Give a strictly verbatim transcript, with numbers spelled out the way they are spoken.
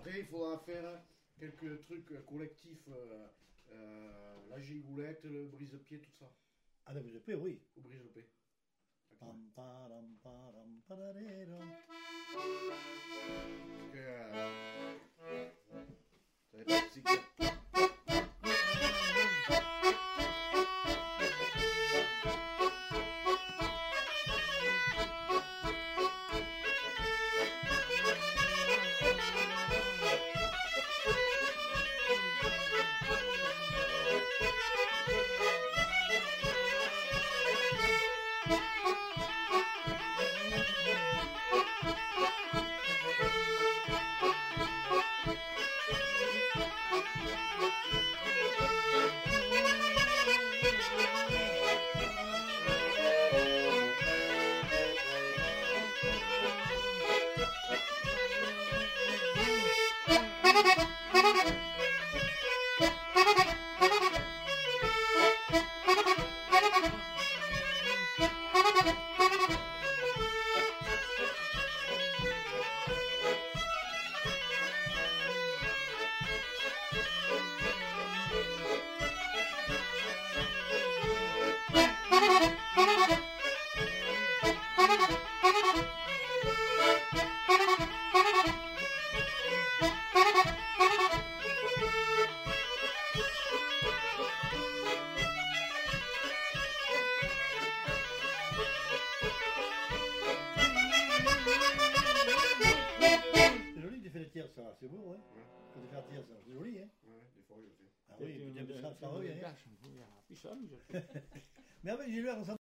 après, il faudra faire quelques trucs collectifs. Euh, euh, la gigoulette, le brise-pied, tout ça. Ah, le brise-pied, oui. Au brise-pied. Pam, param, param, parareram. Parce que. Euh, ça va pas si que- C'est joli de faire le tir, ça. C'est beau, hein. Ouais. Quand tu fais un tir, ça. C'est joli, hein. Ouais, des fois, je le fais. Ah oui, ça, ça revient. Puis ça, Mais en fait, j'ai lu un